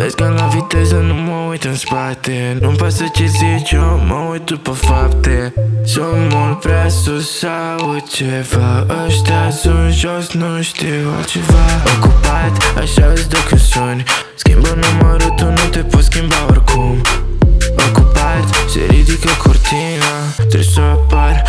Vezi că la viteză nu mă uit în spate. Nu-mi pasă ce zici, eu mă uit după fapte. Sunt mult prea sus sau ceva. Ăștia sunt jos, nu știu altceva. Ocupat, așa îți dă când suni. Schimbă numărul, tu nu te poți schimba oricum. Ocupat, se ridică cortina. Trebuie să apar.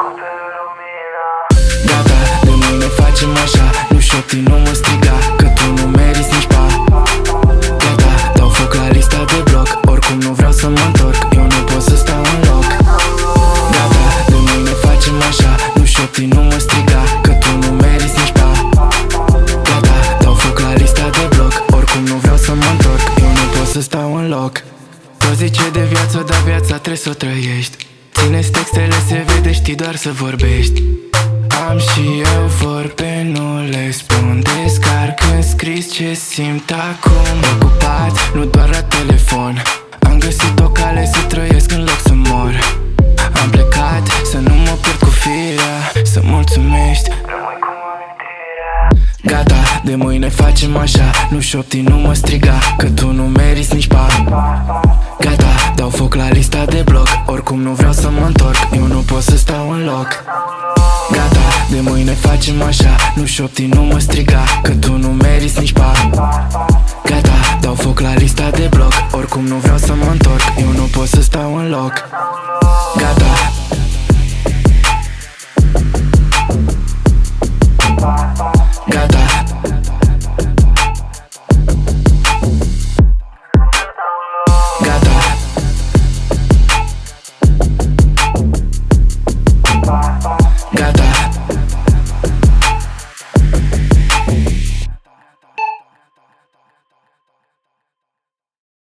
Gata, de mâine facem așa. Nu șopti, nu mă striga, că tu nu meriți nici pa. Gata, dau foc la lista de bloc. Oricum nu vreau să mă întorc, eu nu pot să stau în loc. Gata, de mâine facem așa. Nu șopti, nu mă striga, că tu nu meriți nici pa. Gata, dau foc la lista de bloc. Oricum nu vreau să mă întorc, eu nu pot să stau în loc. Toți zice de viață, dar viața trebuie să o trăiești. Ține-ți textele, se vede, știi doar să vorbești. Am și eu vorbe, nu le spun. Descarc în scris ce simt acum. Ocupat, nu doar la telefon. Am găsit o cale să trăiesc în loc să mor. Am plecat să nu mă pierd cu firea. Să mulțumești. Gata, de mâine facem așa. Nu șopti, nu mă striga, că tu nu meriți nici pa. Gata, dau foc la lista de bloc. Oricum nu vreau să mă întorc, eu nu pot să stau în loc. Gata, de mâine facem așa. Nu șopti, nu mă striga, că tu nu meriți nici pa. Gata, dau foc la lista de bloc. Oricum nu vreau să mă întorc, eu nu pot să stau în loc.